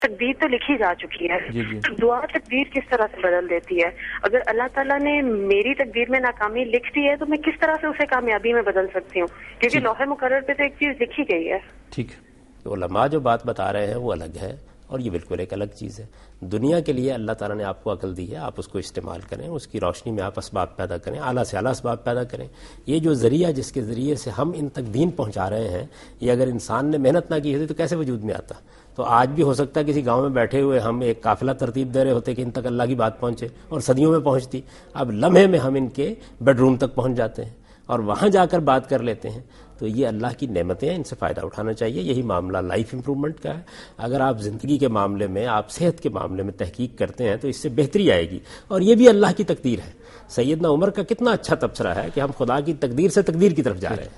तकदीर तो लिखी जा चुकी है। जी जी। तो दुआ तकदीर किस तरह से बदल देती है? अगर अल्लाह ताला ने मेरी तकदीर में नाकामी लिख दी है तो मैं किस तरह से उसे कामयाबी में बदल सकती हूँ? क्योंकि लौहे मुकर्रर पे तो एक चीज लिखी गई है। ठीक। तो उलमा जो बात बता रहे हैं वो अलग है और ये बिल्कुल एक अलग चीज़ है। दुनिया के लिए अल्लाह ताला ने आपको अकल दी है, आप उसको इस्तेमाल करें, उसकी रोशनी में आप असबाब पैदा करें, आला से आला असबाब पैदा करें। ये जो ज़रिया जिसके ज़रिए से हम इन तक दीन पहुंचा रहे हैं, ये अगर इंसान ने मेहनत ना की होती तो कैसे वजूद में आता? तो आज भी हो सकता है किसी गांव में बैठे हुए हम एक काफिला तरतीब दे रहे होते कि इन तक अल्लाह की बात पहुंचे, और सदियों में पहुंचती। अब लम्हे में हम इनके बेडरूम तक पहुंच जाते हैं और वहां जाकर बात कर लेते हैं। तो ये अल्लाह की नेमतें हैं, इनसे फ़ायदा उठाना चाहिए। यही मामला लाइफ इंप्रूवमेंट का है। अगर आप ज़िंदगी के मामले में, आप सेहत के मामले में तहकीक करते हैं तो इससे बेहतरी आएगी, और ये भी अल्लाह की तकदीर है। सैयदना उमर का कितना अच्छा तबसरा है कि हम खुदा की तकदीर से तकदीर की तरफ जा रहे हैं।